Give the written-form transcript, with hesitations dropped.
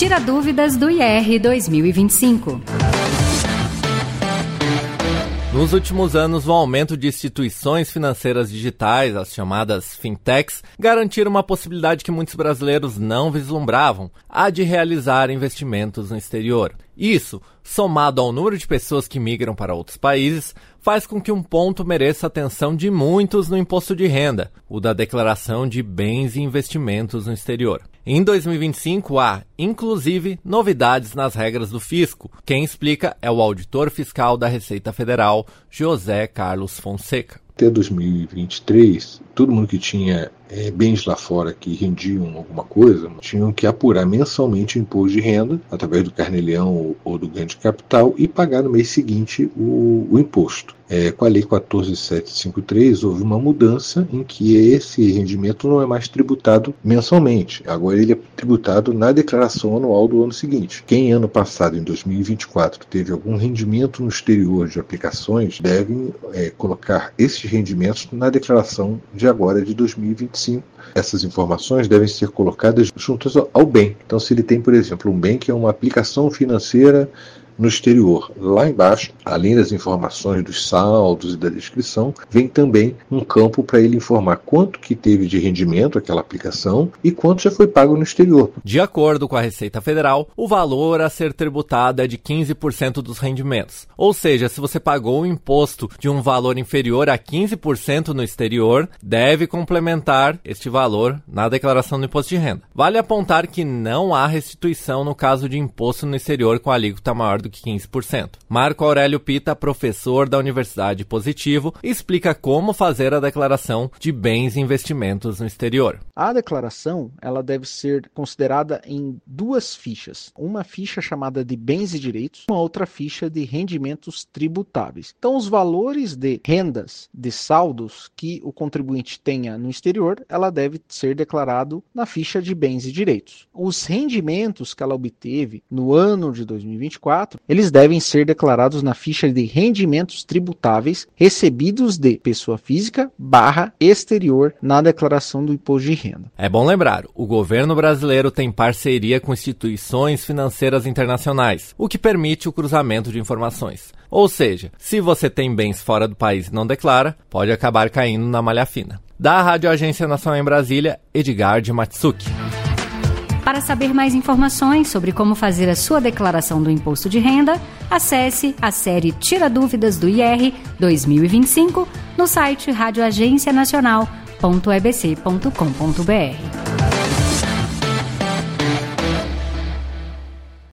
Tira Dúvidas do IR 2025. Nos últimos anos, o aumento de instituições financeiras digitais, as chamadas fintechs, garantiram uma possibilidade que muitos brasileiros não vislumbravam, a de realizar investimentos no exterior. Isso, somado ao número de pessoas que migram para outros países, faz com que um ponto mereça a atenção de muitos no imposto de renda, o da declaração de bens e investimentos no exterior. Em 2025, há, inclusive, novidades nas regras do fisco. Quem explica é o auditor fiscal da Receita Federal, José Carlos Fonseca. Até 2023, todo mundo que tinha bens lá fora que rendiam alguma coisa, tinham que apurar mensalmente o imposto de renda, através do Carnê-Leão ou do ganho de capital, e pagar no mês seguinte o imposto. Com a Lei 14.753, houve uma mudança em que esse rendimento não é mais tributado mensalmente. Agora ele é tributado na declaração anual do ano seguinte. Quem ano passado, em 2024, teve algum rendimento no exterior de aplicações, devem colocar esses rendimentos na declaração de agora, de 2025. Essas informações devem ser colocadas juntas ao bem. Então, se ele tem, por exemplo, um bem que é uma aplicação financeira no exterior, lá embaixo, além das informações dos saldos e da descrição, vem também um campo para ele informar quanto que teve de rendimento aquela aplicação e quanto já foi pago no exterior. De acordo com a Receita Federal, o valor a ser tributado é de 15% dos rendimentos. Ou seja, se você pagou um imposto de um valor inferior a 15% no exterior, deve complementar este valor na declaração do imposto de renda. Vale apontar que não há restituição no caso de imposto no exterior com alíquota maior do que 15%. Marco Aurélio Pita, professor da Universidade Positivo, explica como fazer a declaração de bens e investimentos no exterior. A declaração ela deve ser considerada em duas fichas. Uma ficha chamada de bens e direitos, uma outra ficha de rendimentos tributáveis. Então, os valores de rendas, de saldos que o contribuinte tenha no exterior, ela deve ser declarado na ficha de bens e direitos. Os rendimentos que ela obteve no ano de 2024, eles devem ser declarados na ficha de rendimentos tributáveis recebidos de pessoa física / exterior na declaração do imposto de renda. É bom lembrar, o governo brasileiro tem parceria com instituições financeiras internacionais, o que permite o cruzamento de informações. Ou seja, se você tem bens fora do país e não declara, pode acabar caindo na malha fina. Da Rádio Agência Nacional em Brasília, Edgar de Matsuki. Para saber mais informações sobre como fazer a sua declaração do imposto de renda, acesse a série Tira Dúvidas do IR 2025 no site radioagencianacional.ebc.com.br.